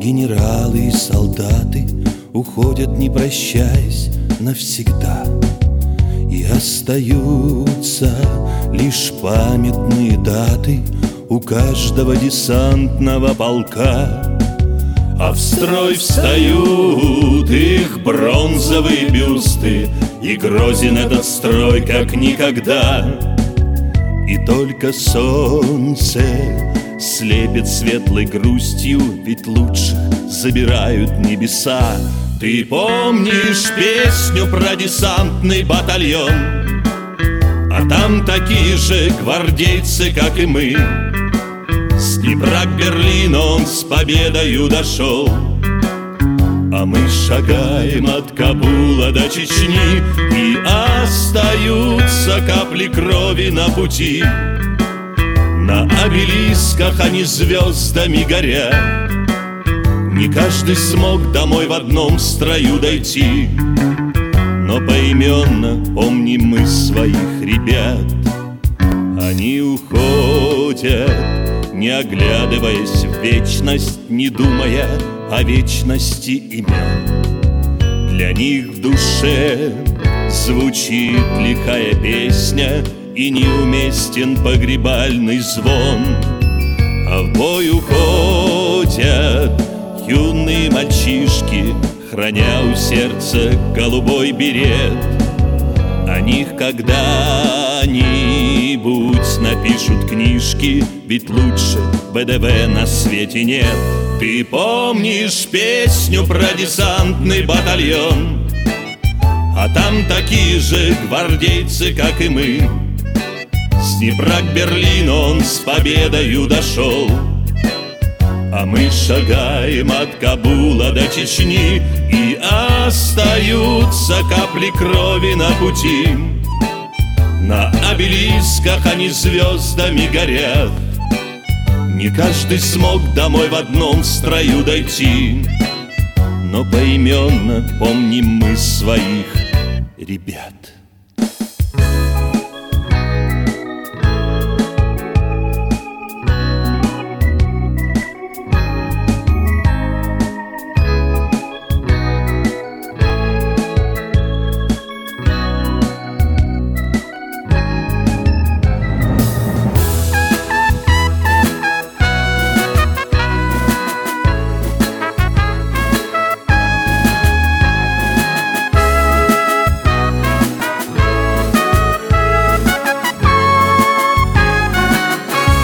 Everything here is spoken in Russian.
Генералы и солдаты уходят, не прощаясь, навсегда. И остаются лишь памятные даты у каждого десантного полка. А в строй встают их бронзовые бюсты, и грозен этот строй как никогда. И только солнце слепит светлой грустью, ведь лучших забирают небеса. Ты помнишь песню про десантный батальон? А там такие же гвардейцы, как и мы. С Днепра к Берлину он с победою дошел, а мы шагаем от Кабула до Чечни, и остаются капли крови на пути. На обелисках они звездами горят. Не каждый смог домой в одном строю дойти, но поименно помним мы своих ребят. Они уходят, не оглядываясь в вечность, не думая о вечности имен. Для них в душе звучит лихая песня, и неуместен погребальный звон. А в бой уходят юные мальчишки, храня у сердца голубой берет. О них когда-нибудь напишут книжки, ведь лучше ВДВ на свете нет. Ты помнишь песню про десантный батальон? А там такие же гвардейцы, как и мы. С Днепра к Берлину он с победою дошел, а мы шагаем от Кабула до Чечни, и остаются капли крови на пути. На обелисках они звездами горят. Не каждый смог домой в одном строю дойти, но поименно помним мы своих ребят.